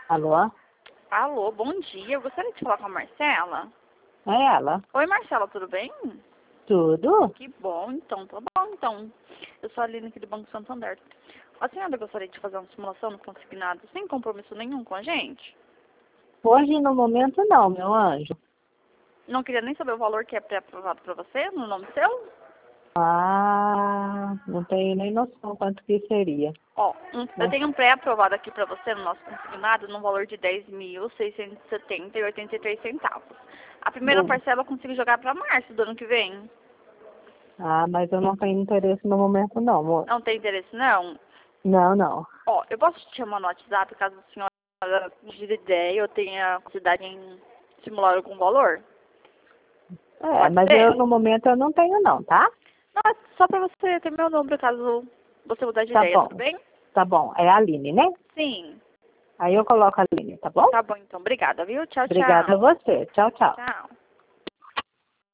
Alô? Alô, bom dia. Eu gostaria de falar com a Marcela. É ela? Oi, Marcela, tudo bem? Tudo? Que bom, então, tá bom, então. Eu sou a Aline aqui do Banco Santander. A senhora gostaria de fazer uma simulação no consignado sem compromisso nenhum com a gente? Hoje, no momento, não, meu anjo. Não queria nem saber o valor que é pré-aprovado para você, no nome seu? Ah, não tenho nem noção quanto que seria. Ó, eu Mas, tenho um pré-aprovado aqui para você no nosso consignado no valor de 10.670,83 centavos. A primeira hum, parcela eu consigo jogar para março do ano que vem. mas eu não tenho interesse no momento, não, amor. Não tem interesse, não? Não, não. Ó, eu posso te chamar no WhatsApp caso a senhora gira ideia ou tenha curiosidade em simular algum valor? É, Pode mas ser? eu, no momento, eu não tenho, não, tá? Não, é só pra você ter meu número caso você mudar de Tá ideia, tudo bom. bem? Tá bom. É a Aline, né? Sim. Aí eu coloco a Aline, tá bom? Tá bom, então. Obrigada, viu? Tchau, Obrigada a tchau. você. Tchau, tchau. Tchau.